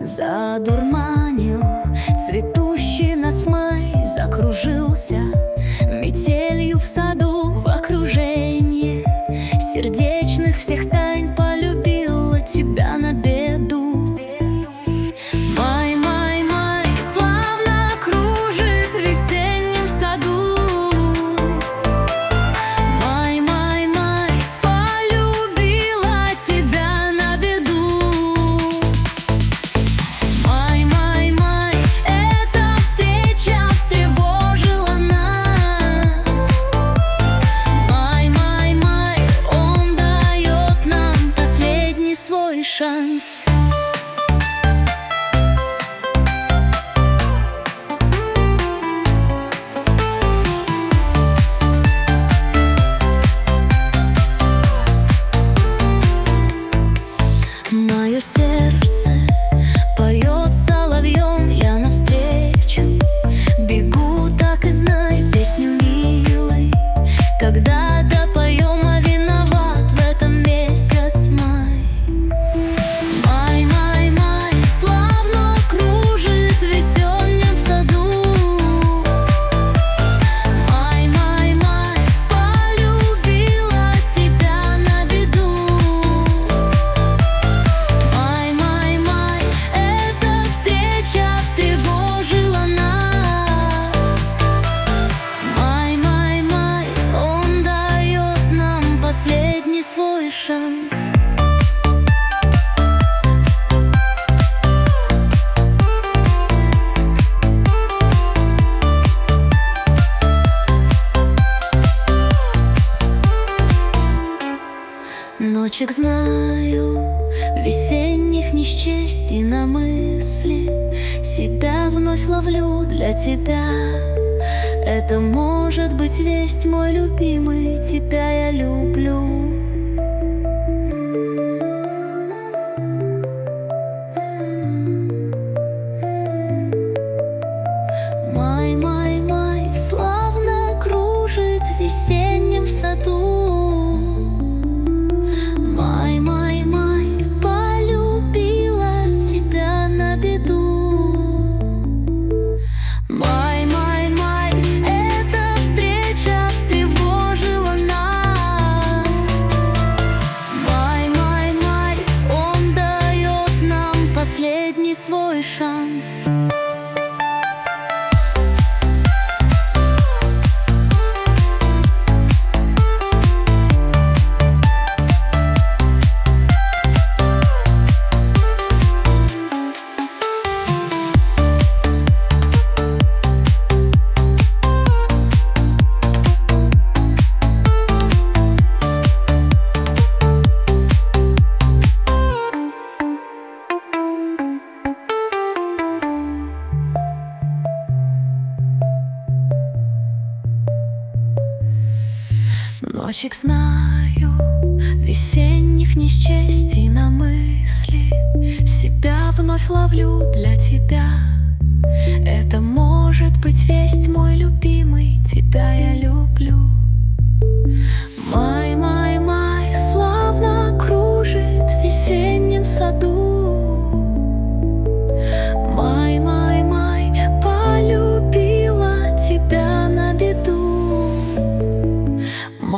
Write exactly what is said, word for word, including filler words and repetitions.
Задурманил цветущий нас май, закружился метелью в саду в окружении сердечных всех тайн, полюбила тебя на беду. Май, май, май славно кружит в весеннем саду. Май, май, май полюбила тебя на беду. Май, май, май эта встреча встревожила нас. Май, май, май он дает нам последний свой шанс. Мое сердце поет соловьем, я навстречу бегу, так и знай песню, милый, когда допоем, а виноват в этом месяц май. Май, май, май славно кружит в весеннем саду. Май, май, май полюбила тебя на беду. Май, май, май эта встреча встревожила нас. Май, май, май он дает нам последний свой шанс. Ночек знаю, весенних не счесть, и на мысли себя вновь ловлю для тебя. Это может быть весть, мой любимый, тебя я люблю. Май, май, май славно кружит в весеннем саду. Май, май, май полюбила тебя на беду. Май, май, май эта встреча встревожила нас. Май, май, май он дает нам последний свой шанс. Ночек знаю, весенних не счесть, и на мысли себя вновь ловлю для тебя. Это может быть весть, мой любимый, тебя я люблю.